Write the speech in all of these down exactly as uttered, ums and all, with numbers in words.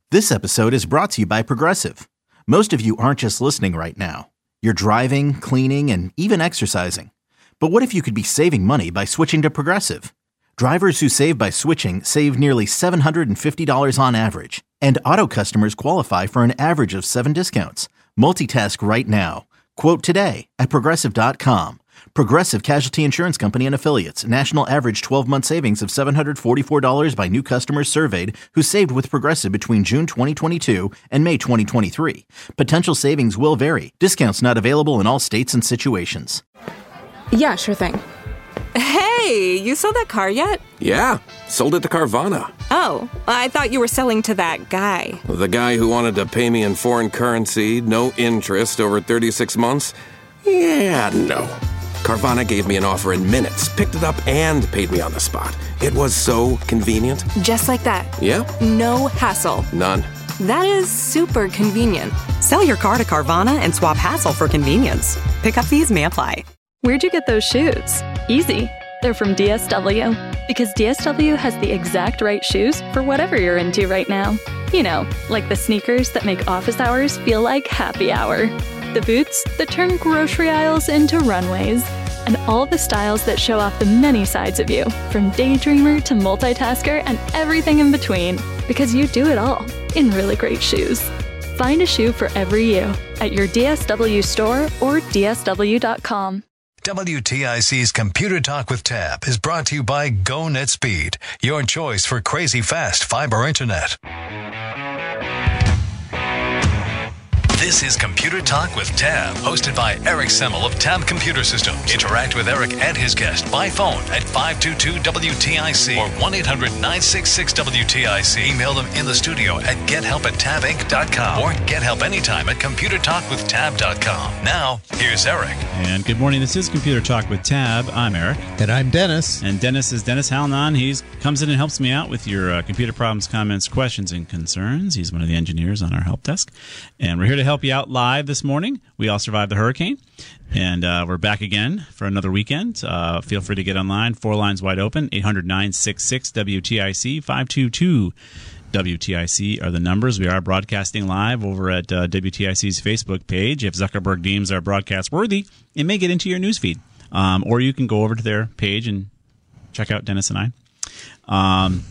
This episode is brought to you by Progressive. Most of you aren't just listening right now. You're driving, cleaning, and even exercising. But what if you could be saving money by switching to Progressive? Drivers who save by switching save nearly seven hundred fifty dollars on average. And auto customers qualify for an average of seven discounts. Multitask right now. Quote today at Progressive dot com. Progressive Casualty Insurance Company and Affiliates. National average twelve-month savings of seven hundred forty-four dollars by new customers surveyed who saved with Progressive between June twenty twenty-two and May twenty twenty-three. Potential savings will vary. Discounts not available in all states and situations. Yeah, sure thing. Hey, you sold that car yet? Yeah, sold it to Carvana. Oh, I thought you were selling to that guy. The guy who wanted to pay me in foreign currency, no interest, over thirty-six months? Yeah, no. Carvana gave me an offer in minutes, picked it up, and paid me on the spot. It was so convenient. Just like that. Yeah. No hassle. None. That is super convenient. Sell your car to Carvana and swap hassle for convenience. Pickup fees may apply. Where'd you get those shoes? Easy. They're from D S W. Because D S W has the exact right shoes for whatever you're into right now. You know, like the sneakers that make office hours feel like happy hour. The boots that turn grocery aisles into runways. And all the styles that show off the many sides of you, from daydreamer to multitasker and everything in between. Because you do it all in really great shoes. Find a shoe for every you at your D S W store or D S W dot com. W T I C's Computer Talk with Tab is brought to you by GoNetSpeed, your choice for crazy fast fiber internet. This is Computer Talk with Tab, hosted by Eric Semmel of Tab Computer Systems. Interact with Eric and his guest by phone at five two two W T I C or one eight hundred nine six six W T I C. Email them in the studio at get help at tab inc dot com or get help anytime at computer talk with tab dot com. Now, here's Eric. And good morning. This is Computer Talk with Tab. I'm Eric. And I'm Dennis. And Dennis is Dennis Halnan. He comes in and helps me out with your uh, computer problems, comments, questions, and concerns. He's one of the engineers on our help desk. And we're here to help you out live this morning. We all survived the hurricane. And uh, we're back again for another weekend. Uh, feel free to get online. Four lines wide open. eight hundred nine six six W T I C. five two two W T I C are the numbers. We are broadcasting live over at uh, W T I C's Facebook page. If Zuckerberg deems our broadcast worthy, it may get into your newsfeed. Um, or you can go over to their page and check out Dennis and I. Um,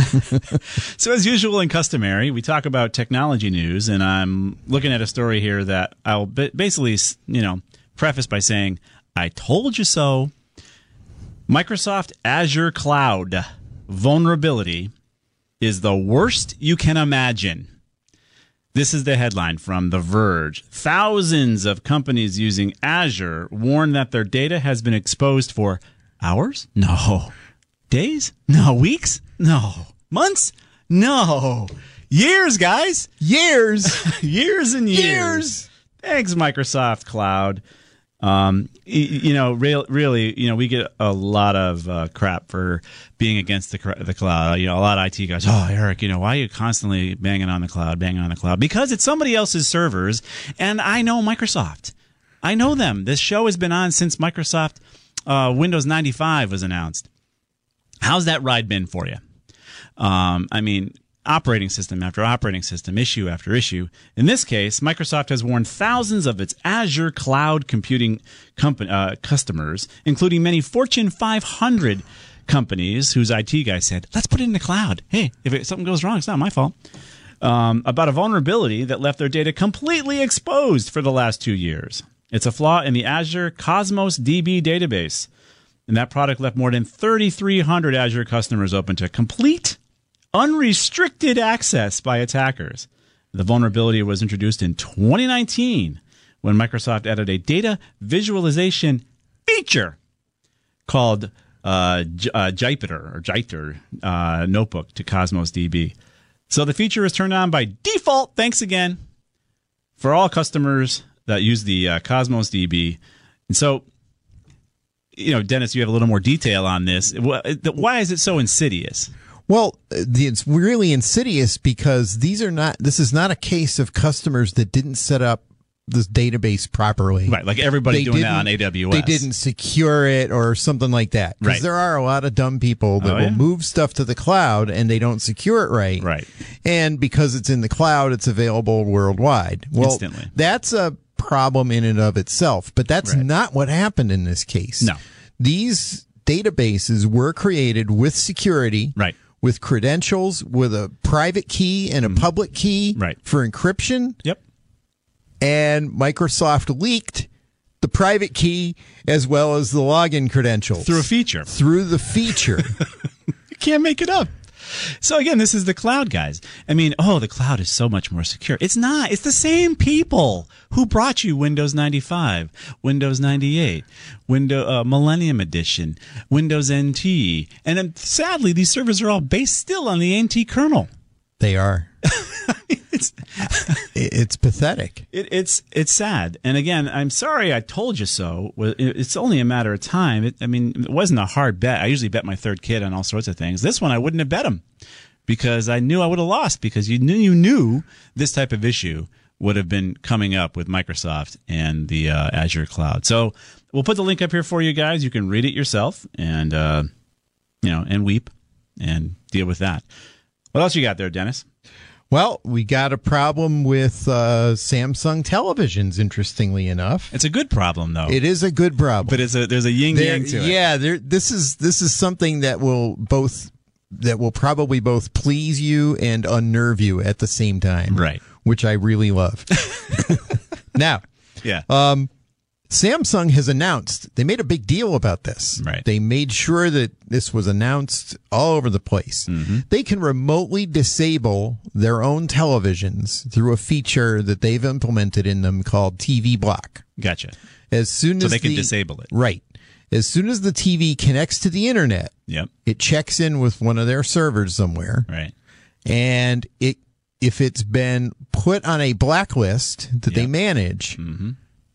so as usual and customary, we talk about technology news, and I'm looking at a story here that I'll basically, you know, preface by saying, I told you so. Microsoft Azure Cloud vulnerability is the worst you can imagine. This is the headline from The Verge. Thousands of companies using Azure warn that their data has been exposed for hours? No. Days? No. Weeks? No. Months? No. Years, guys. Years. years and years. Years. Thanks, Microsoft Cloud. Um, you know, real, really, you know, we get a lot of uh, crap for being against the the cloud. You know, a lot of I T guys. Oh, Eric, you know, why are you constantly banging on the cloud, banging on the cloud? Because it's somebody else's servers, and I know Microsoft. I know them. This show has been on since Microsoft uh, Windows ninety-five was announced. How's that ride been for you? Um, I mean, operating system after operating system, issue after issue. In this case, Microsoft has warned thousands of its Azure cloud computing company, uh, customers, including many Fortune five hundred companies whose I T guy said, let's put it in the cloud. Hey, if it, something goes wrong, it's not my fault. Um, about a vulnerability that left their data completely exposed for the last two years. It's a flaw in the Azure Cosmos D B database. And that product left more than thirty-three hundred Azure customers open to complete, unrestricted access by attackers. The vulnerability was introduced in twenty nineteen when Microsoft added a data visualization feature called uh, J- uh, Jupyter or Jupyter uh, Notebook to Cosmos D B. So the feature is turned on by default. Thanks again for all customers that use the uh, Cosmos D B. And so, you know, Dennis, you have a little more detail on this. Why is it so insidious? Well, it's really insidious because these are not. This is not a case of customers that didn't set up this database properly. Right, like everybody They doing that didn't- on A W S. They didn't secure it or something like that. Because Right. there are a lot of dumb people that Oh, will yeah. move stuff to the cloud and they don't secure it right. Right. And because it's in the cloud, it's available worldwide. Well, Instantly. that's a problem in and of itself. But that's Right. not what happened in this case. No. These databases were created with security. Right. With credentials, with a private key and a public key Right. for encryption. Yep. And Microsoft leaked the private key as well as the login credentials. Through a feature. Through the feature. You can't make it up. So again, this is the cloud, guys. I mean, oh, the cloud is so much more secure. It's not. It's the same people who brought you Windows ninety-five, Windows ninety-eight, Windows uh, Millennium Edition, Windows N T, and then, sadly, these servers are all based still on the N T kernel. They are. It's It's pathetic. It, it's it's sad, and again, I'm sorry I told you so. Well, it- It's only a matter of time. It, I mean, it wasn't a hard bet. I usually bet my third kid on all sorts of things. This one, I wouldn't have bet him because I knew I would have lost because you knew you knew this type of issue would have been coming up with Microsoft and the uh, Azure cloud. So we'll put the link up here for you guys. You can read it yourself and uh, you know and weep and deal with that. What else you got there, Dennis? Well, we got a problem with uh, Samsung televisions, interestingly enough. It's a good problem, though. It is a good problem. But it's a there's a yin There- yang to it. yeah, there, this is this is something that will both that will probably both please you and unnerve you at the same time. Right. Which I really love. Now, Yeah. um, Samsung has announced, they made a big deal about this. Right. They made sure that this was announced all over the place. Mm-hmm. They can remotely disable their own televisions through a feature that they've implemented in them called T V Block. Gotcha. As soon So as they can the- disable it. Right. As soon as the T V connects to the internet, Yep. it checks in with one of their servers somewhere, Right. and it if it's been put on a blacklist that they Yep. manage, Mm-hmm.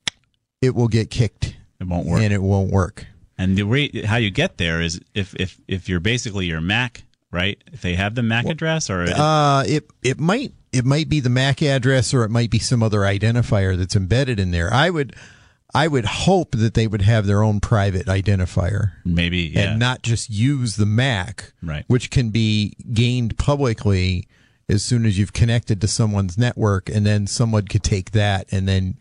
it will get kicked. It won't work. And it won't work. And the way how you get there is if if if you're basically your Mac, right? If they have the Mac address, or Uh, it it might it might be the M A C address, or it might be some other identifier that's embedded in there. I would I would hope that they would have their own private identifier. maybe yeah. And not just use the M A C, Right. which can be gained publicly as soon as you've connected to someone's network, and then someone could take that and then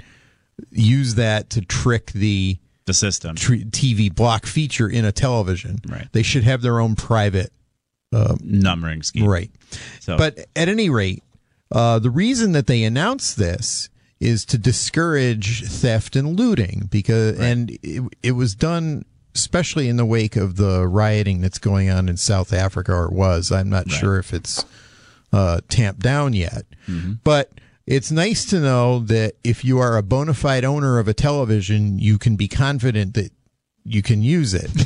use that to trick the the system. tr- T V block feature in a television. Right. They should have their own private. Numbering scheme. Right. So, But at any rate, uh, the reason that they announced this is to discourage theft and looting, because and it, it was done especially in the wake of the rioting that's going on in South Africa, or was. I'm not Right. sure if it's uh, tamped down yet. Mm-hmm. But it's nice to know that if you are a bona fide owner of a television, you can be confident that you can use it.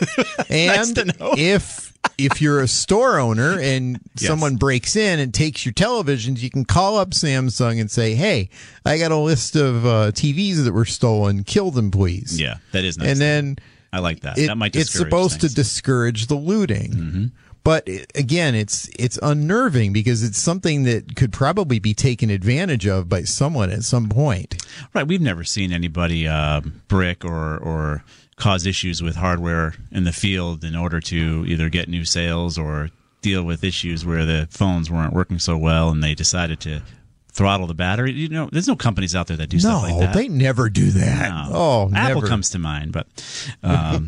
And Nice to know. if if you're a store owner and Yes. someone breaks in and takes your televisions, you can call up Samsung and say, "Hey, I got a list of uh, T Vs that were stolen. Kill them, please." yeah, that is nice. And then I like that. it- that might it's discourage supposed things. to discourage the looting. Mm-hmm. But it, again, it's it's unnerving because it's something that could probably be taken advantage of by someone at some point. Right, we've never seen anybody uh, brick or or cause issues with hardware in the field in order to either get new sales or deal with issues where the phones weren't working so well and they decided to throttle the battery. You know, there's no companies out there that do No, stuff like that. they never do that. No. Oh, Apple never. comes to mind, but um,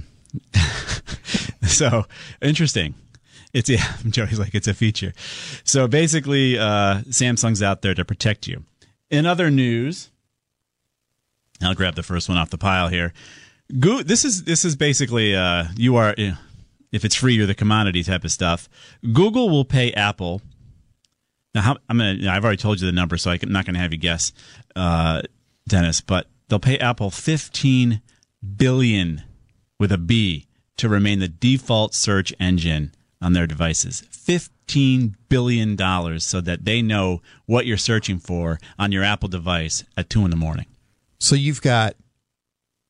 so interesting. It's yeah, Joey's like it's a feature. So basically, uh, Samsung's out there to protect you. In other news, I'll grab the first one off the pile here. Go, this is this is basically uh, you are you know, if it's free, you're the commodity type of stuff. Google will pay Apple. Now, how, I'm gonna. I've already told you the number, so I'm not going to have you guess, uh, Dennis. But they'll pay Apple fifteen billion with a B to remain the default search engine on their devices. fifteen billion dollars so that they know what you're searching for on your Apple device at two in the morning. So you've got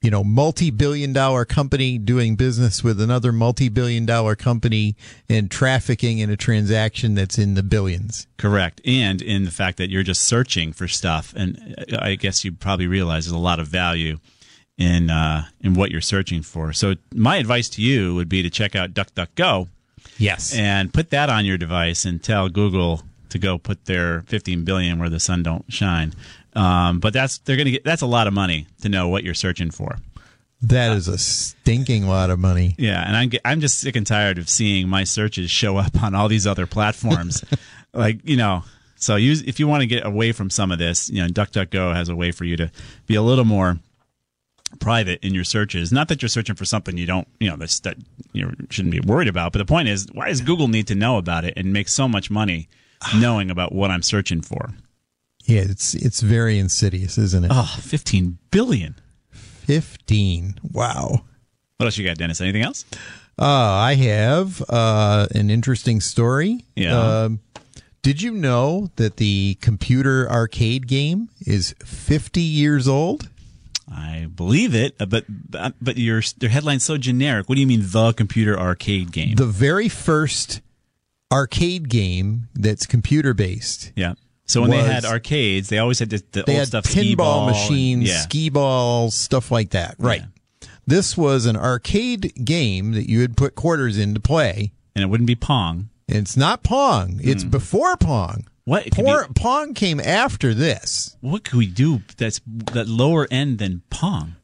you know, multi-billion dollar company doing business with another multi-billion dollar company and trafficking in a transaction that's in the billions. Correct. And in the fact that you're just searching for stuff. And I guess you probably realize there's a lot of value in uh, in what you're searching for. So my advice to you would be to check out DuckDuckGo. Yes. And put that on your device and tell Google to go put their fifteen billion where the sun don't shine. Um, but that's they're going to get that's a lot of money to know what you're searching for. That is a stinking lot of money. Yeah, and I'm I'm just sick and tired of seeing my searches show up on all these other platforms. Like, you know, so use if you want to get away from some of this, you know, DuckDuckGo has a way for you to be a little more private in your searches. Not that you're searching for something you don't, you know, that's, that you shouldn't be worried about. But the point is, why does Google need to know about it and make so much money knowing about what I'm searching for? Yeah, it's it's very insidious, isn't it? Oh, fifteen billion. fifteen. Wow. What else you got, Dennis? Anything else? Uh, I have uh, an interesting story. Yeah. Uh, did you know that the computer arcade game is fifty years old? I believe it, but but your your headline's so generic. What do you mean, the computer arcade game? The very first arcade game that's computer based. Yeah. So when they had arcades, they always had the, the they old had stuff, pinball skee-ball machines, and, yeah. skee balls, stuff like that. Right. Yeah. This was an arcade game that you would put quarters in to play. And it wouldn't be Pong. It's not Pong. It's Mm. before Pong. What? Por- be, Pong came after this. What could we do that's that lower end than Pong?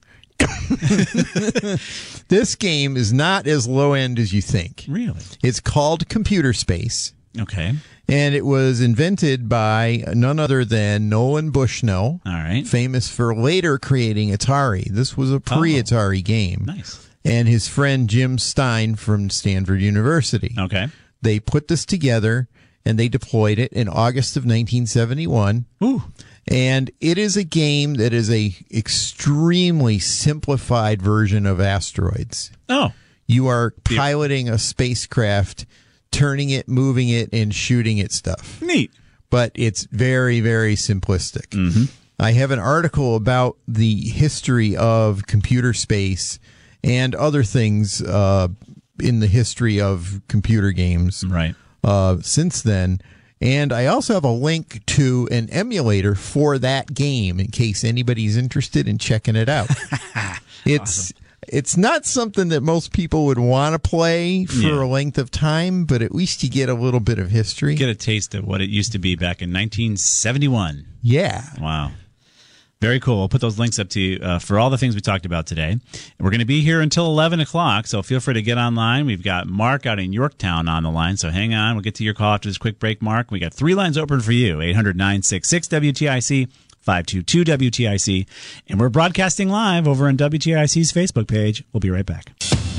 This game is not as low end as you think. Really? It's called Computer Space. Okay. And it was invented by none other than Nolan Bushnell. All right. Famous for later creating Atari. This was a pre-Atari oh, game. Nice. And his friend Jim Stein from Stanford University. Okay. They put this together and they deployed it in August of nineteen seventy-one. Ooh. And it is a game that is a extremely simplified version of Asteroids. Oh. You are piloting a spacecraft, turning it, moving it, and shooting at stuff. Neat. But it's very, very simplistic. Mm-hmm. I have an article about the history of computer space and other things uh, in the history of computer games right. uh, since then. And I also have a link to an emulator for that game in case anybody's interested in checking it out. It's... Awesome. It's not something that most people would want to play for yeah. a length of time, but at least you get a little bit of history. Get a taste of what it used to be back in nineteen seventy-one. Yeah. Wow. Very cool. We'll put those links up to you uh, for all the things we talked about today. And we're going to be here until eleven o'clock, so feel free to get online. We've got Mark out in Yorktown on the line, so hang on. We'll get to your call after this quick break, Mark. We got three lines open for you, eight hundred, nine six six, W T I C. five two two W T I C, and we're broadcasting live over on W T I C's Facebook page. We'll be right back.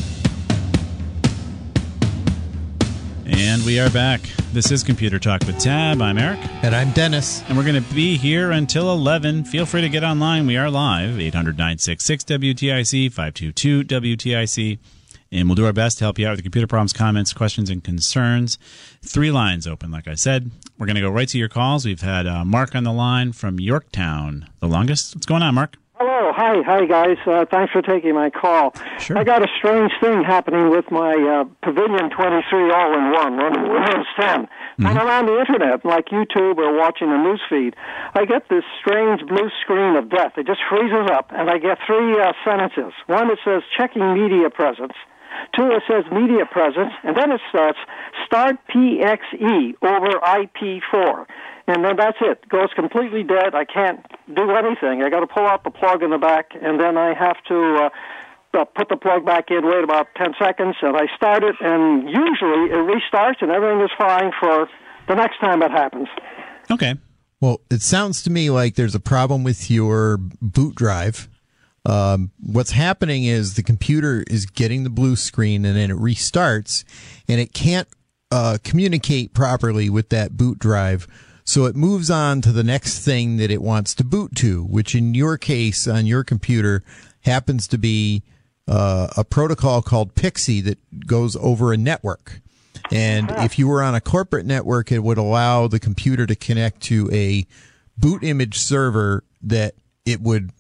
And we are back. This is Computer Talk with Tab. I'm Eric. And I'm Dennis. And we're going to be here until eleven. Feel free to get online. We are live, eight hundred, nine six six, W T I C, five two two W T I C. And we'll do our best to help you out with the computer problems, comments, questions, and concerns. Three lines open, like I said. We're going to go right to your calls. We've had uh, Mark on the line from Yorktown, the longest. What's going on, Mark? Hello. Hi. Hi, guys. Uh, thanks for taking my call. Sure. I got a strange thing happening with my uh, Pavilion twenty-three all-in-one, running Windows ten. Mm-hmm. And around the Internet, like YouTube or watching a news feed, I get this strange blue screen of death. It just freezes up, and I get three uh, sentences. One that says, checking media presence. Two, it says media presence, and then it starts, start P X E over I P four. And then that's it. It goes completely dead. I can't do anything. I got to pull out the plug in the back, and then I have to uh, uh, put the plug back in, wait about ten seconds, and I start it, and usually it restarts, and everything is fine for the next time it happens. Okay. Well, it sounds to me like there's a problem with your boot drive. Um, what's happening is the computer is getting the blue screen and then it restarts and it can't uh, communicate properly with that boot drive. So it moves on to the next thing that it wants to boot to, which in your case on your computer happens to be uh, a protocol called Pixie that goes over a network. And if you were on a corporate network, it would allow the computer to connect to a boot image server that it would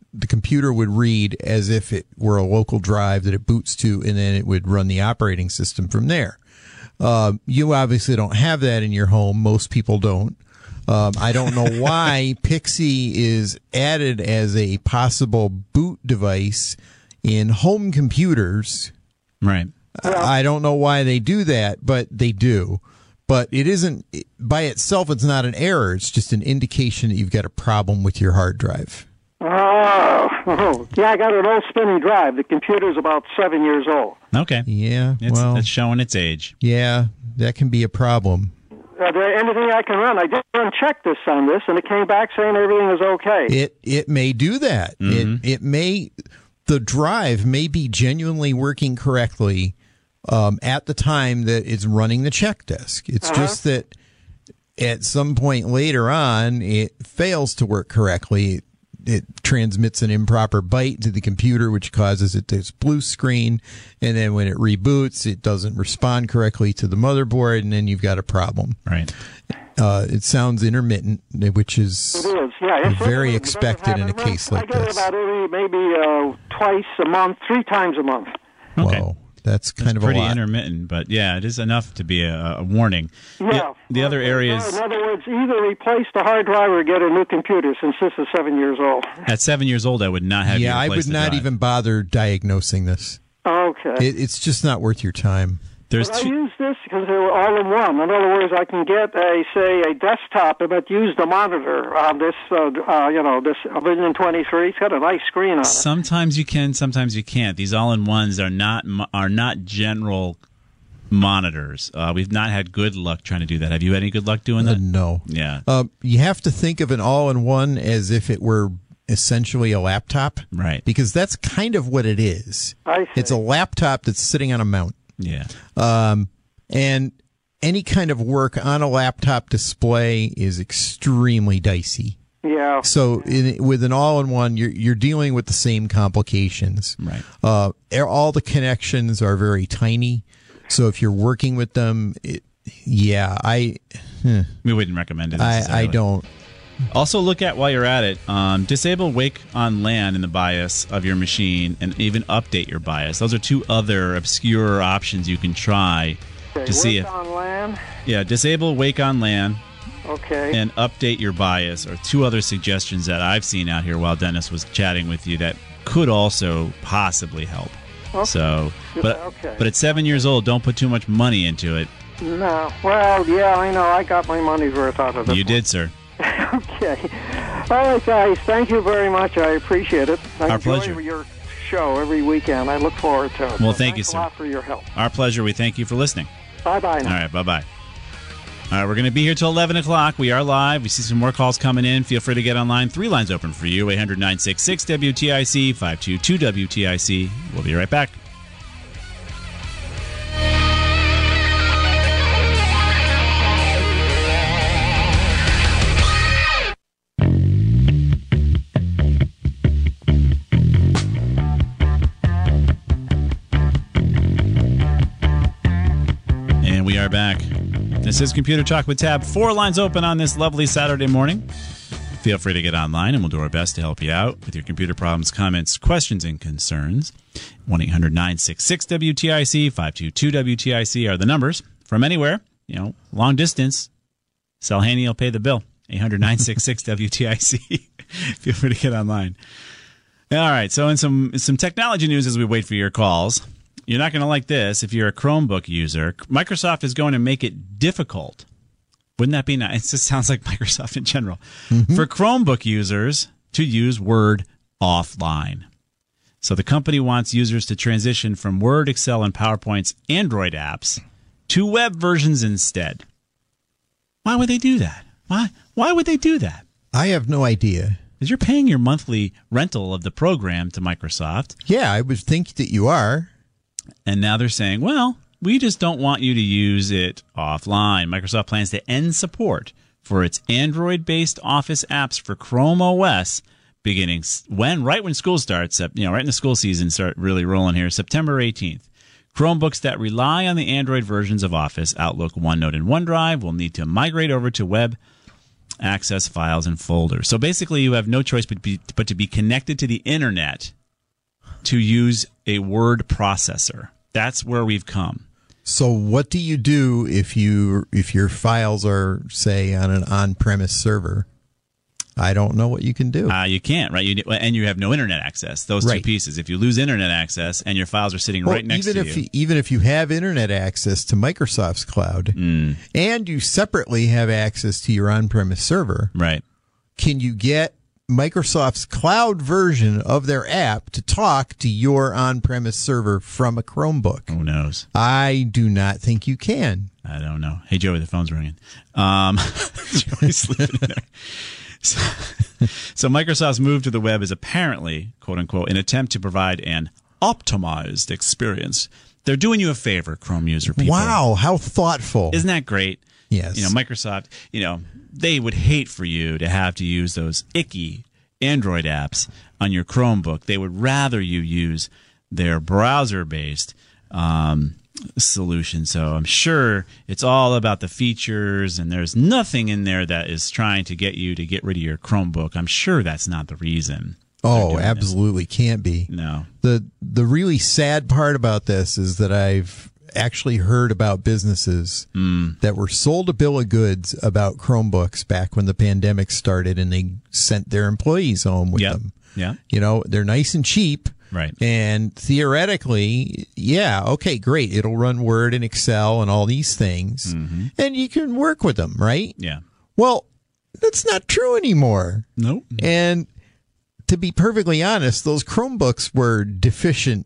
the computer would read as if it were a local drive that it boots to, and then it would run the operating system from there. Uh, you obviously don't have that in your home. Most people don't. Um, I don't know why Pixie is added as a possible boot device in home computers. Right. I don't know why they do that, but they do. But it isn't, by itself, it's not an error. It's just an indication that you've got a problem with your hard drive. Oh, oh. Yeah, I got an old spinning drive. The computer's about seven years old. Okay. Yeah, it's, well. It's showing its age. Yeah, that can be a problem. Are there anything I can run? I did run check this on this, and it came back saying everything is okay. It it may do that. Mm-hmm. It it may, the drive may be genuinely working correctly um, at the time that it's running the check disk. It's Uh-huh. just that at some point later on, it fails to work correctly. It transmits an improper byte to the computer, which causes it to blue screen. And then when it reboots, it doesn't respond correctly to the motherboard, and then you've got a problem. Right. Uh, it sounds intermittent, which is, It is, yeah. It's very it expected in a happen. case I like get it this. about every, maybe uh, twice a month, three times a month. Okay. Whoa, that's kind It's of pretty a lot. intermittent, but yeah, it is enough to be a, a warning. Yeah. The, the other areas, In other words, either replace the hard drive or get a new computer, since this is seven years old. at seven years old, I would not have Yeah, you I replace would the not drive. even bother diagnosing this. Okay. It, it's just not worth your time. There's But I two, use this because they were all in one. In other words, I can get a, say, a desktop but use the monitor on this, uh, uh, you know, this Vision twenty-three. It's got a nice screen on it. sometimes you can, sometimes you can't. These all-in-ones are not mo- are not general monitors. Uh, we've not had good luck trying to do that. Have you had any good luck doing Uh, that? no. Yeah. Uh, you have to think of an all-in-one as if it were essentially a laptop. Right. Because that's kind of what it is. I see. It's a laptop that's sitting on a mount. Yeah. Um, and any kind of work on a laptop display is extremely dicey. Yeah. So in, with an all-in-one, you're you're dealing with the same complications. Right. Uh, all the connections are very tiny. So if you're working with them, it, yeah, I hmm, We wouldn't recommend it. I, I necessarily. don't. Also, look at, while you're at it, um, disable Wake on LAN in the BIOS of your machine and even update your BIOS. Those are two other obscure options you can try Okay, to see work if. on LAN. Yeah, disable Wake on LAN Okay. and update your BIOS are two other suggestions that I've seen out here while Dennis was chatting with you that could also possibly help. Okay. So, but Okay. but at seven years old, don't put too much money into it. No. Well, yeah, I know. I got my money's worth out of it. You did, sir. Okay. All right, guys. Thank you very much. I appreciate it. I Our enjoy pleasure. your show every weekend. I look forward to it. Well, So thank you, thanks sir. a lot for your help. Our pleasure. We thank you for listening. Bye-bye All now. right, bye-bye. All right, we're going to be here till eleven o'clock. We are live. We see some more calls coming in. Feel free to get online. Three lines open for you, eight hundred, nine six six, W T I C, five two two, W T I C. We'll be right back. And we are back. This is Computer Talk with Tab. Four lines open on this lovely Saturday morning. Feel free to get online, and we'll do our best to help you out with your computer problems, comments, questions, and concerns. one eight hundred, nine six six, W T I C, five two two, W T I C are the numbers. From anywhere, you know, long distance, Salhani will pay the bill. eight hundred, nine six six, W T I C. Feel free to get online. All right, so in some some technology news as we wait for your calls, you're not going to like this. If you're a Chromebook user, Microsoft is going to make it difficult. Wouldn't that be nice? It just sounds like Microsoft in general. Mm-hmm. For Chromebook users to use Word offline. So the company wants users to transition from Word, Excel, and PowerPoint's Android apps to web versions instead. Why would they do that? Why? Why would they do that? I have no idea. Because you're paying your monthly rental of the program to Microsoft. Yeah, I would think that you are. And now they're saying, well, we just don't want you to use it offline. Microsoft plans to end support for its Android-based Office apps for Chrome O S beginning when, right when school starts, you know, right in the school season start really rolling here, September eighteenth. Chromebooks that rely on the Android versions of Office, Outlook, OneNote, and OneDrive will need to migrate over to web access files and folders. So basically, you have no choice but, be, but to be connected to the internet to use a word processor. That's where we've come. So what do you do if you if your files are, say, on an on-premise server? I don't know what you can do. Uh, you can't, right? You, and you have no internet access. Those right. two pieces. If you lose internet access and your files are sitting well, right next even to if you. Even if you have internet access to Microsoft's cloud mm. and you separately have access to your on-premise server, right? Can you get Microsoft's cloud version of their app to talk to your on-premise server from a Chromebook? Who knows? I do not think you can. I don't know. Hey, Joey, the phone's ringing. Um, Joey's sleeping in there. So, so Microsoft's move to the web is apparently, quote unquote, an attempt to provide an optimized experience. They're doing you a favor, Chrome user people. Wow, how thoughtful. Isn't that great? Yes. You know, Microsoft, you know, they would hate for you to have to use those icky Android apps on your Chromebook. They would rather you use their browser-based um solution. So I'm sure it's all about the features, and there's nothing in there that is trying to get you to get rid of your Chromebook. I'm sure that's not the reason. Oh, absolutely this. Can't be. No. The the really sad part about this is that I've actually heard about businesses mm. that were sold a bill of goods about Chromebooks back when the pandemic started, and they sent their employees home with yep. them. Yeah. You know, they're nice and cheap. Right. And theoretically, yeah, okay, great. It'll run Word and Excel and all these things. Mm-hmm. And you can work with them, right? Yeah. Well, that's not true anymore. Nope. And to be perfectly honest, those Chromebooks were deficient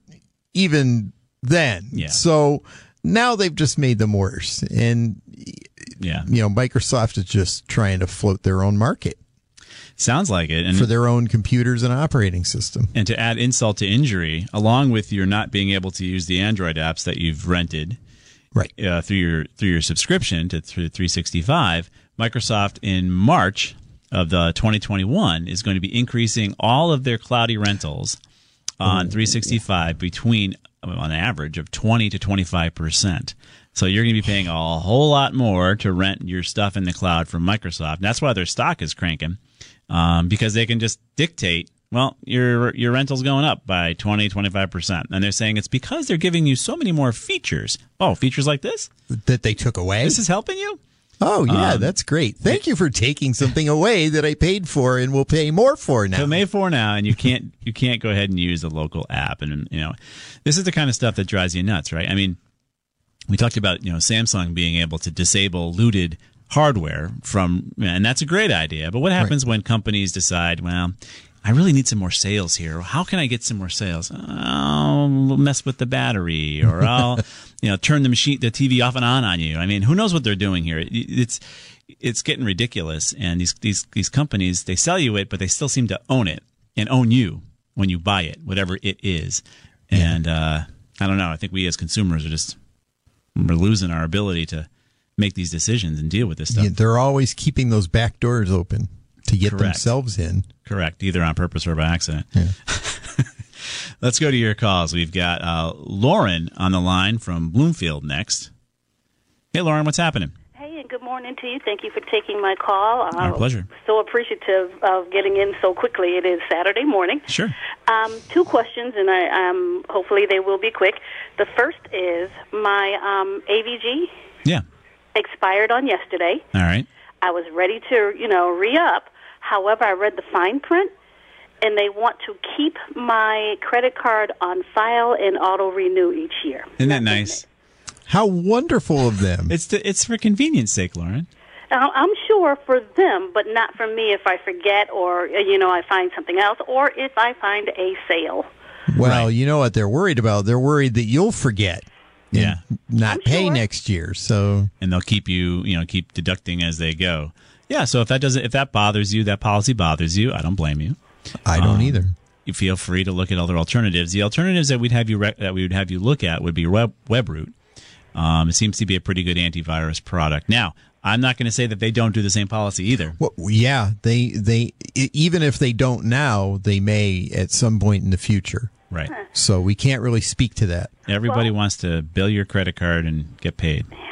even then. Yeah. So now they've just made them worse. And, yeah. you know, Microsoft is just trying to float their own market. Sounds like it. And for their own computers and operating system. And to add insult to injury, along with your not being able to use the Android apps that you've rented right. uh, through your through your subscription to through three sixty-five, Microsoft in March of the twenty twenty-one is going to be increasing all of their cloudy rentals on three sixty-five between, on average, of twenty to twenty-five percent. So you're going to be paying a whole lot more to rent your stuff in the cloud from Microsoft. And that's why their stock is cranking. Um, because they can just dictate, well, your your rental's going up by twenty, twenty-five percent. And they're saying it's because they're giving you so many more features. Oh, features like this? That they took away? This is helping you? Oh, yeah, um, that's great. Thank you for taking something away that I paid for and will pay more for now. So pay for now, and you can't you can't go ahead and use the local app. And, you know, this is the kind of stuff that drives you nuts, right? I mean, we talked about, you know, Samsung being able to disable looted hardware from, and that's a great idea. But what happens right. when companies decide, well, I really need some more sales here. How can I get some more sales? I'll mess with the battery, or I'll, you know, turn the machine, the T V off and on on you. I mean, who knows what they're doing here? It's it's getting ridiculous. And these these these companies, they sell you it, but they still seem to own it and own you when you buy it, whatever it is. And uh, I don't know. I think we as consumers are just we're losing our ability to make these decisions and deal with this stuff. Yeah, they're always keeping those back doors open to get Correct. themselves in. Correct, either on purpose or by accident. Yeah. Let's go to your calls. We've got uh, Lauren on the line from Bloomfield next. Hey, Lauren, what's happening? Hey, and good morning to you. Thank you for taking my call. Our I'm pleasure. So appreciative of getting in so quickly. It is Saturday morning. Sure. Um, two questions, and I um, hopefully they will be quick. The first is my um, A V G. Yeah. Expired on yesterday. All right. I was ready to, you know, re-up. However, I read the fine print, and they want to keep my credit card on file and auto-renew each year. Isn't that nice? How wonderful of them. It's to, it's for convenience sake, Lauren. I'm sure for them, but not for me if I forget or, you know, I find something else, or if I find a sale. Well, right. You know what they're worried about? They're worried that you'll forget. Yeah. Not I'm pay sure. next year. So and they'll keep you, you know, keep deducting as they go. Yeah, so if that doesn't if that bothers you, that policy bothers you, I don't blame you. I don't um, either. You feel free to look at other alternatives. The alternatives that we'd have you rec- that we would have you look at would be Web WebRoot. Um, it seems to be a pretty good antivirus product. Now, I'm not going to say that they don't do the same policy either. Well, yeah, they they even if they don't now, they may at some point in the future. Right. So we can't really speak to that. Everybody Well, wants to bill your credit card and get paid. Yeah,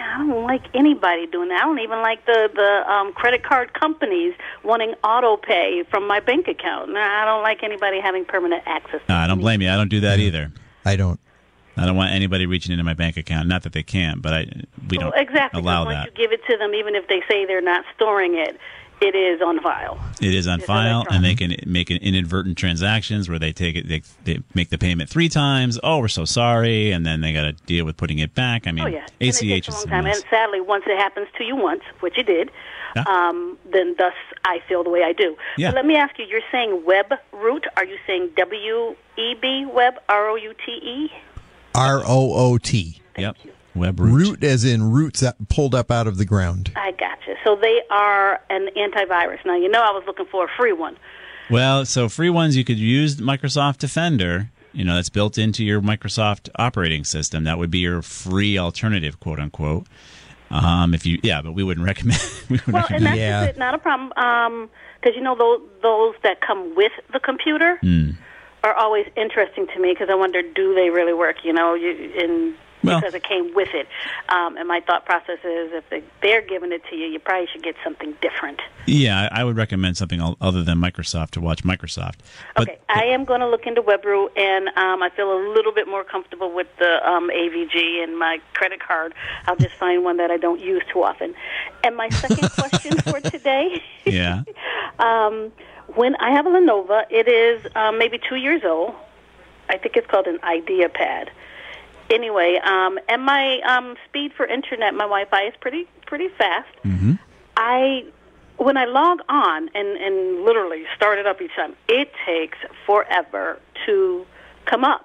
don't like anybody doing that. I don't even like the the um, credit card companies wanting auto pay from my bank account. No, I don't like anybody having permanent access. No, I don't blame you. I don't do that either. I don't. I don't want anybody reaching into my bank account. Not that they can't, but I we don't well, exactly, allow once that. you give it to them, even if they say they're not storing it, it is on file. It is on It's file, and they electronic. can make an inadvertent transactions where they take it, they, they make the payment three times. Oh, we're so sorry, and then they got to deal with putting it back. I mean, Oh yeah, A and C it H takes a is long a time. mess. And sadly, once it happens to you once, which it did, Yeah. um, then thus I feel the way I do. Yeah. But let me ask you: you're saying web root? Are you saying W E B web? R O U T E? R O O T. Yep. Web root. Root as in roots that pulled up out of the ground. I gotcha. So they are an antivirus. Now you know I was looking for a free one. Well, so free ones you could use Microsoft Defender. You know, that's built into your Microsoft operating system. That would be your free alternative, quote unquote. Um, if you, yeah, but we wouldn't recommend. we wouldn't Well, and recommend. that's Yeah. just it, not a problem. Because you know those those that come with the computer Mm. are always interesting to me because I wonder, do they really work? You know, you, in Well- because it came with it. Um, and my thought process is, if they, they're giving it to you, you probably should get something different. Yeah, I I would recommend something el- other than Microsoft to watch Microsoft. But, Okay, I am going to look into WebRoot, and um, I feel a little bit more comfortable with the um, A V G and my credit card. I'll just find one that I don't use too often. And my second question for today. yeah. Um, when I have a Lenovo, it is um, maybe two years old. I think it's called an IdeaPad. Anyway, um, and my um, speed for internet, my Wi-Fi is pretty pretty fast. Mm-hmm. I when I log on and, and literally start it up each time, it takes forever to come up.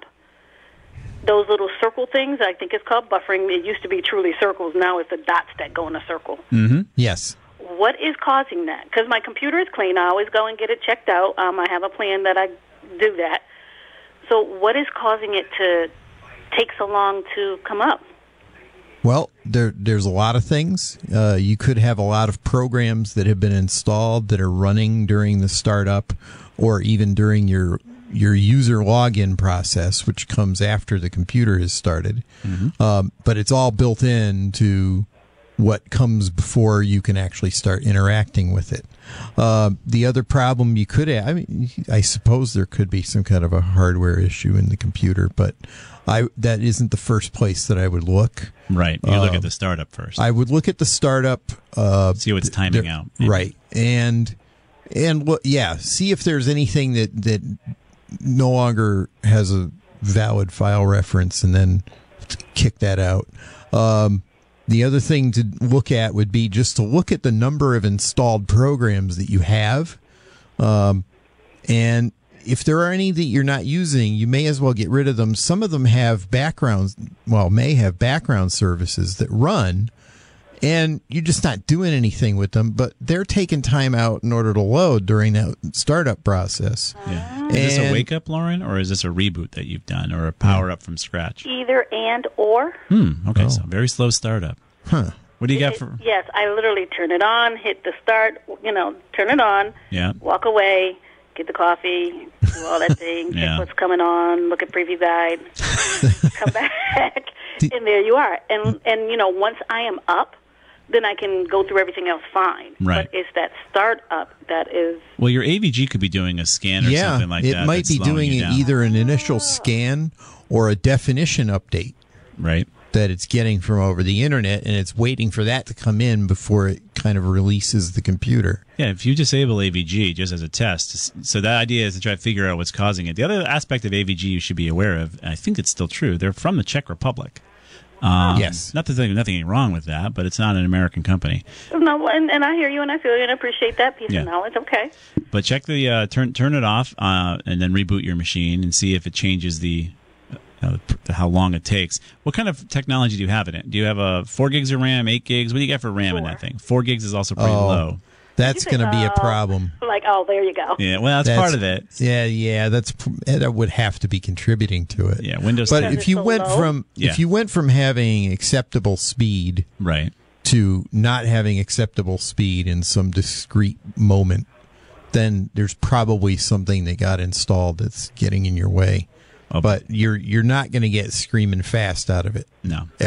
Those little circle things, I think it's called buffering. It used to be truly circles. Now it's the dots that go in a circle. Mm-hmm. Yes. What is causing that? Because my computer is clean. I always go and get it checked out. Um, I have a plan that I do that. So what is causing it to take so long to come up? Well, there, there's a lot of things. Uh, you could have a lot of programs that have been installed that are running during the startup or even during your your user login process, which comes after the computer has started. Mm-hmm. Um, but it's all built into what comes before you can actually start interacting with it. Uh, the other problem you could have, I mean, I suppose there could be some kind of a hardware issue in the computer, but I that isn't the first place that I would look. Right. You look Uh, at the startup first. I would look at the startup. Uh, See what's timing there- out. maybe. Right. And, and look, yeah, see if there's anything that, that no longer has a valid file reference and then kick that out. Um, the other thing to look at would be just to look at the number of installed programs that you have. Um, and if there are any that you're not using, you may as well get rid of them. Some of them have backgrounds, well, may have background services that run, and you're just not doing anything with them, but they're taking time out in order to load during that startup process. Yeah. Is this a And- wake up, Lauren, or is this a reboot that you've done, or a power up from scratch? Either and or. Hmm. Okay. Oh. So very slow startup. Huh. What do you got It- for? Yes, I literally turn it on, hit the start, you know, turn it on, Yeah. walk away, get the coffee, do all that thing, check Yeah. what's coming on, look at preview guide, come back, and there you are. And and you know, once I am up, then I can go through everything else fine. Right. But it's that start up that is Well, your A V G could be doing a scan or Yeah, something like it that. might that's be slowing doing you it down. either an initial scan or a definition update. Right. That it's getting from over the internet, and it's waiting for that to come in before it kind of releases the computer. Yeah, if you disable A V G just as a test, so that idea is to try to figure out what's causing it. The other aspect of A V G you should be aware of, and I think it's still true, they're from the Czech Republic. Um, Yes. Not that there's nothing wrong with that, but it's not an American company. no, and, and I hear you and I feel you and I appreciate that piece Yeah. of knowledge. Okay. But check the uh, turn turn it off uh, and then reboot your machine and see if it changes the uh, how long it takes. What kind of technology do you have in it? Do you have a four gigs of RAM, eight gigs? What do you got for RAM in that thing? Four gigs is also pretty Oh. low. That's You say, going to be a oh, problem. Like, oh, there you go. Yeah, well, that's, part of it. Yeah, yeah, that's that would have to be contributing to it. Yeah, Windows But ten. if you so went low? from Yeah. if you went from having acceptable speed Right. to not having acceptable speed in some discrete moment, then there's probably something that got installed that's getting in your way. Oh, But you're you're not going to get screaming fast out of it No. ever.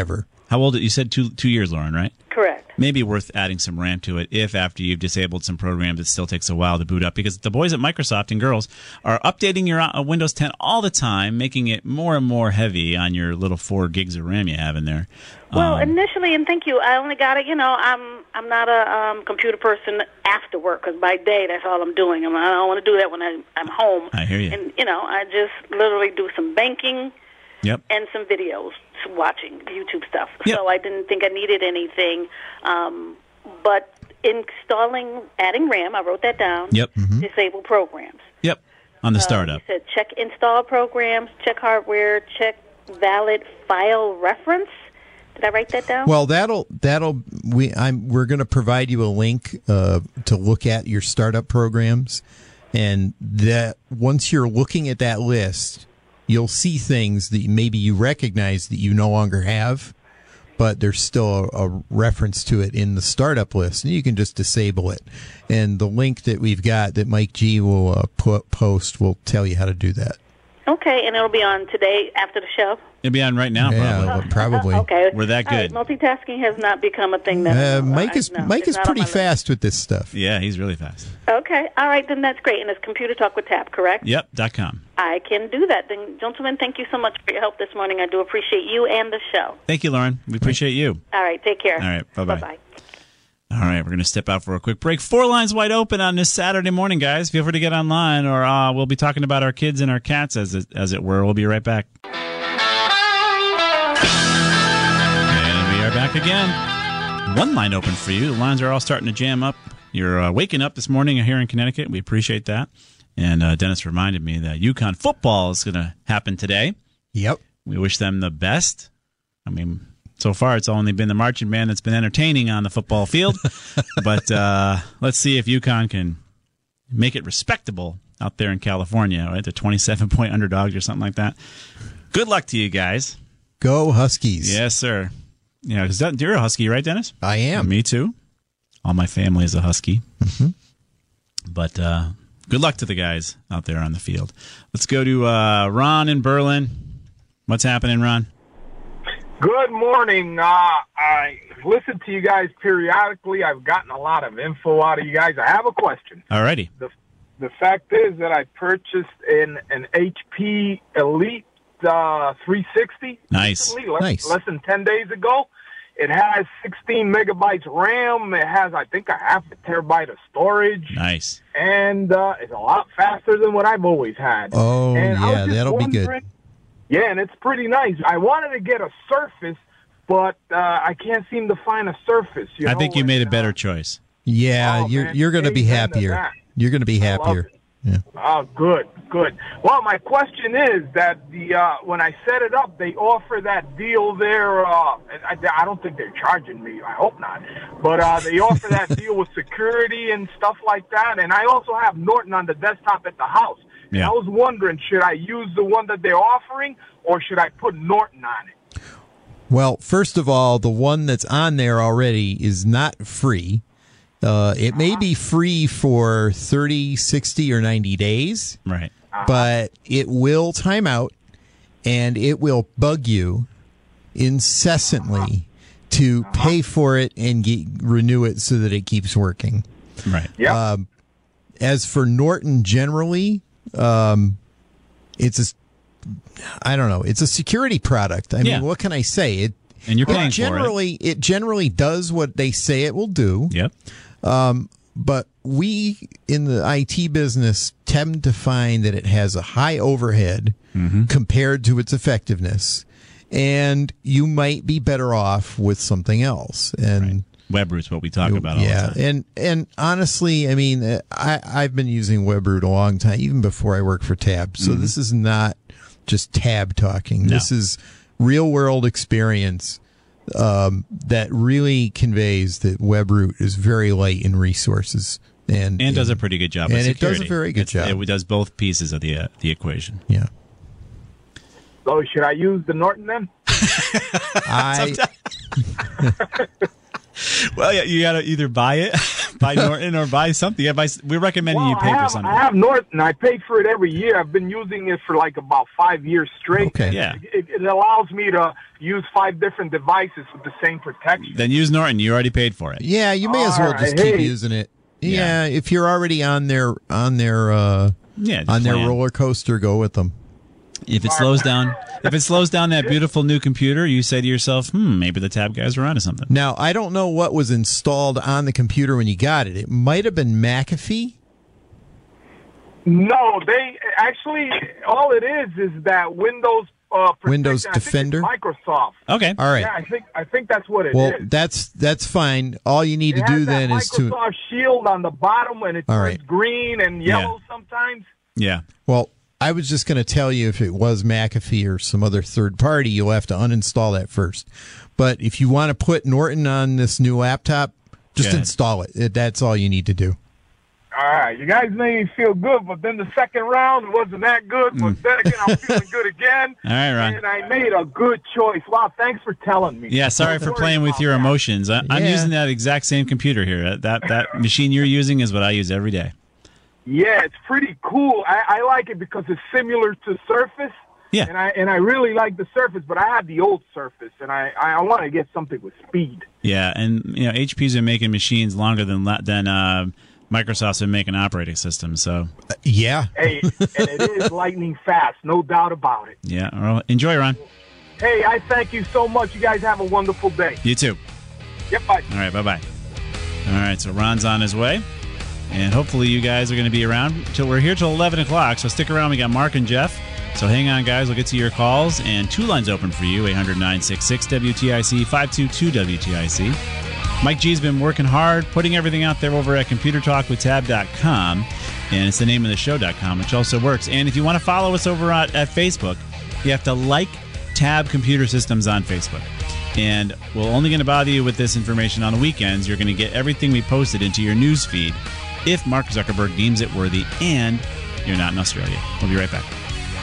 How old? You said two two years, Lauren, right? Correct. Maybe worth adding some RAM to it if after you've disabled some programs, it still takes a while to boot up, because the boys at Microsoft and girls are updating your uh, Windows ten all the time, making it more and more heavy on your little four gigs of RAM you have in there. Well, Um, initially, and thank you, I only got it, you know, I'm I'm not a um, computer person after work, because by day, that's all I'm doing. I'm, I don't want to do that when I, I'm home. I hear you. And, you know, I just literally do some banking Yep. and some videos, watching YouTube stuff. Yep. So I didn't think I needed anything. Um, but installing, adding RAM, I wrote that down. Yep. Mhm. Disable programs. Yep. On the Uh, startup. You said check install programs, check hardware, check valid file reference. Did I write that down? Well, that'll that'll we I'm we're going to provide you a link uh, to look at your startup programs, and that once you're looking at that list, you'll see things that maybe you recognize that you no longer have, but there's still a, a reference to it in the startup list, and you can just disable it. And the link that we've got that Mike G will uh, put, post will tell you how to do that. Okay, and it'll be on today after the show? It'll be on right now, Yeah, probably. probably. Okay. We're that All right, good. multitasking has not become a thing that... Uh, Mike I- is no, Mike it's is not on pretty my list. fast with this stuff. Yeah, he's really fast. Okay, all right, then that's great. And it's Computer Talk with Tab, correct? Yep, dot com. I can do that. Then, gentlemen, thank you so much for your help this morning. I do appreciate you and the show. Thank you, Lauren. We appreciate you. All right, take care. All right, bye-bye. Bye-bye. All right, we're going to step out for a quick break. Four lines wide open on this Saturday morning, guys. Feel free to get online, or uh, we'll be talking about our kids and our cats, as it, as it were. We'll be right back. And we are back again. One line open for you. The lines are all starting to jam up. You're uh, waking up this morning here in Connecticut. We appreciate that. And uh, Dennis reminded me that UConn football is going to happen today. Yep. We wish them the best. I mean, so far it's only been the marching band that's been entertaining on the football field. But uh, let's see if UConn can make it respectable out there in California, right? They're twenty-seven point underdogs or something like that. Good luck to you guys. Go Huskies. Yes, sir. Yeah, because you're a Husky, right, Dennis? I am. Me too. All my family is a Husky. Mm-hmm. But uh, good luck to the guys out there on the field. Let's go to uh, Ron in Berlin. What's happening, Ron? Good morning. Uh, I listen to you guys periodically. I've gotten a lot of info out of you guys. I have a question. All righty. The, the fact is that I purchased an, an H P Elite uh, three sixty. Nice. Recently, less, Nice. less than ten days ago. It has sixteen megabytes RAM. It has, I think, a half a terabyte of storage. Nice. And uh, it's a lot faster than what I've always had. Oh, and I was yeah, just that'll be good. wondering- Yeah, and it's pretty nice. I wanted to get a Surface, but uh, I can't seem to find a Surface. You I know, think you made a and, better choice. Yeah, Oh, you're man, you're going to be amen to happier. that. You're going to be I love happier. it. Yeah. Oh, good, good. Well, my question is that the uh, when I set it up, they offer that deal there. Uh, I, I don't think they're charging me. I hope not. But uh, they offer that deal with security and stuff like that. And I also have Norton on the desktop at the house. And Yeah. I was wondering, should I use the one that they're offering, or should I put Norton on it? Well, first of all, the one that's on there already is not free. Uh, it may be free for thirty, sixty, or ninety days, Right. but it will time out and it will bug you incessantly to pay for it and get, renew it so that it keeps working. Right. Yep. Um, as for Norton generally, um, it's a, I don't know, it's a security product. I Yeah. mean, what can I say? It And you're paying it for it. generally it generally does what they say it will do. Yep. Um, but we in the I T business tend to find that it has a high overhead Mm-hmm. compared to its effectiveness, and you might be better off with something else. And WebRoot's what we talk about all yeah, the time. and and honestly, I mean, uh, I I've been using WebRoot a long time, even before I worked for Tab. So Mhm. this is not just Tab talking. No. This is real world experience um, that really conveys that WebRoot is very light in resources and And does a pretty good job. and of it does a security. very good It's- job. It does both pieces of the uh, the equation. Yeah. So should I use the Norton then? I Well, yeah, you got to either buy it, buy Norton or buy something. Yeah, buy, we're recommending well, you pay I have, for something. I have Norton. I pay for it every year. I've been using it for like about five years straight. Okay. Yeah. It, it allows me to use five different devices with the same protection. Then use Norton. You already paid for it. Yeah, you may as well All just right. keep Hey. using it. Yeah, if you're already on their on their uh, Yeah, on their plan. roller coaster, go with them. If it slows down, if it slows down that beautiful new computer, you say to yourself, "Hmm, maybe the Tab guys are onto something." Now, I don't know what was installed on the computer when you got it. It might have been McAfee. No, they actually all it is is that Windows uh, protection. Windows I think it's Defender? Microsoft. Okay. All right. Yeah, I think I think that's what it is. Well, that's that's fine. All you need It to do has that then is to Microsoft Shield on the bottom, and it All turns right. green and yellow sometimes. Yeah. Well, I was just going to tell you if it was McAfee or some other third party, you'll have to uninstall that first. But if you want to put Norton on this new laptop, just Go ahead. install it. It- That's all you need to do. All right, you guys made me feel good, but then the second round it wasn't that good. But then again, I'm feeling good again. All right, Ron. And I made a good choice. Wow, thanks for telling me. Yeah, sorry Don't for worry playing with about your that. emotions. I, I'm Yeah. using that exact same computer here. That that machine you're using is what I use every day. Yeah, it's pretty cool. I, I like it because it's similar to Surface. Yeah. And I and I really like the Surface, but I have the old Surface, and I, I want to get something with speed. Yeah, and you know, H P's been making machines longer than la- than uh, Microsoft's been making operating systems. So Uh, yeah. Hey, and it is lightning fast, no doubt about it. yeah, well, enjoy, Ron. Hey, I thank you so much. You guys have a wonderful day. You too. Yep, bye. All right, bye bye. All right, so Ron's on his way, and hopefully you guys are going to be around till we're here till eleven o'clock. So stick around. We got Mark and Jeff. So hang on, guys. We'll get to your calls, and two lines open for you: eight hundred nine six six W T I C, five two two W T I C. Mike G's been working hard, putting everything out there over at computer talk with tab dot com, and it's the name of the show dot com, which also works. And if you want to follow us over at, at Facebook, you have to like Tab Computer Systems on Facebook. And we're only going to bother you with this information on the weekends. You're going to get everything we posted into your news feed if Mark Zuckerberg deems it worthy and you're not in Australia. We'll be right back.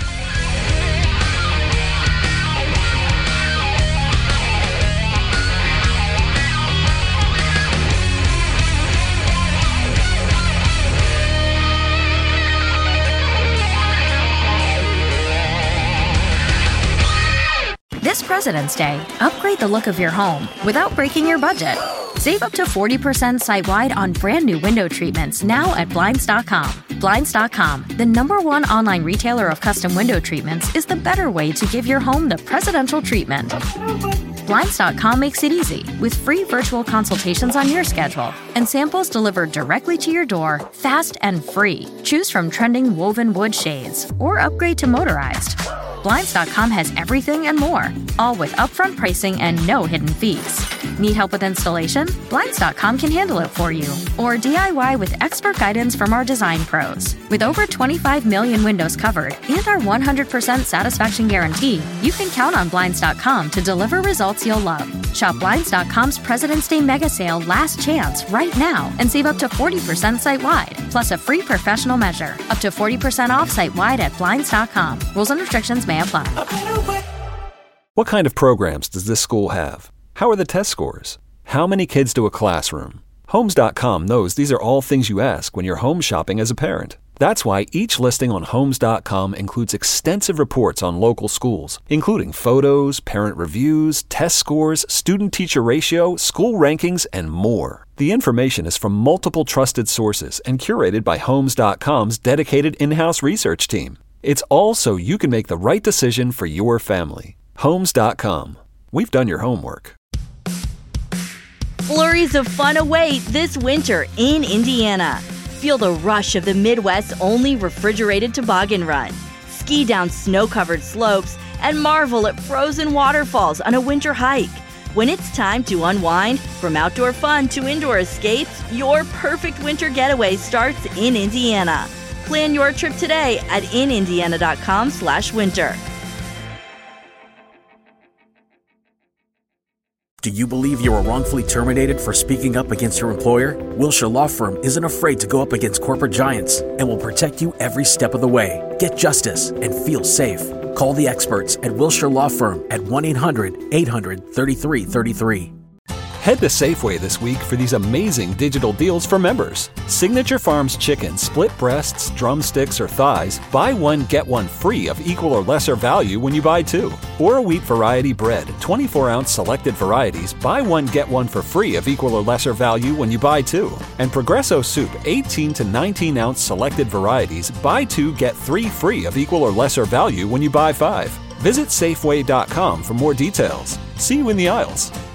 This President's Day, upgrade the look of your home without breaking your budget. Save up to forty percent site-wide on brand new window treatments now at Blinds dot com. Blinds dot com, the number one online retailer of custom window treatments, is the better way to give your home the presidential treatment. Blinds dot com makes it easy with free virtual consultations on your schedule and samples delivered directly to your door, fast and free. Choose from trending woven wood shades or upgrade to motorized. Blinds dot com has everything and more, all with upfront pricing and no hidden fees. Need help with installation? Blinds dot com can handle it for you. Or D I Y with expert guidance from our design pros. With over twenty-five million windows covered and our one hundred percent satisfaction guarantee, you can count on Blinds dot com to deliver results you'll love. Shop Blinds dot com's President's Day Mega Sale Last Chance right now and save up to forty percent site-wide, plus a free professional measure. Up to forty percent off site-wide at Blinds dot com. Rules and restrictions may apply. What kind of programs does this school have? How are the test scores? How many kids to a classroom? Homes dot com knows these are all things you ask when you're home shopping as a parent. That's why each listing on Homes dot com includes extensive reports on local schools, including photos, parent reviews, test scores, student-teacher ratio, school rankings, and more. The information is from multiple trusted sources and curated by Homes dot com's dedicated in-house research team. It's all so you can make the right decision for your family. Homes dot com. We've done your homework. Flurries of fun await this winter in Indiana. Feel the rush of the Midwest's only refrigerated toboggan run. Ski down snow-covered slopes and marvel at frozen waterfalls on a winter hike. When it's time to unwind, from outdoor fun to indoor escapes, your perfect winter getaway starts in Indiana. Plan your trip today at in indiana dot com slash winter. Do you believe you were wrongfully terminated for speaking up against your employer? Wilshire Law Firm isn't afraid to go up against corporate giants and will protect you every step of the way. Get justice and feel safe. Call the experts at Wilshire Law Firm at one eight hundred eight hundred thirty-three thirty-three. Head to Safeway this week for these amazing digital deals for members. Signature Farms chicken, split breasts, drumsticks, or thighs, buy one, get one free of equal or lesser value when you buy two. Or a wheat variety bread, twenty-four ounce selected varieties, buy one, get one for free of equal or lesser value when you buy two. And Progresso soup, eighteen to nineteen ounce selected varieties, buy two, get three free of equal or lesser value when you buy five. Visit Safeway dot com for more details. See you in the aisles.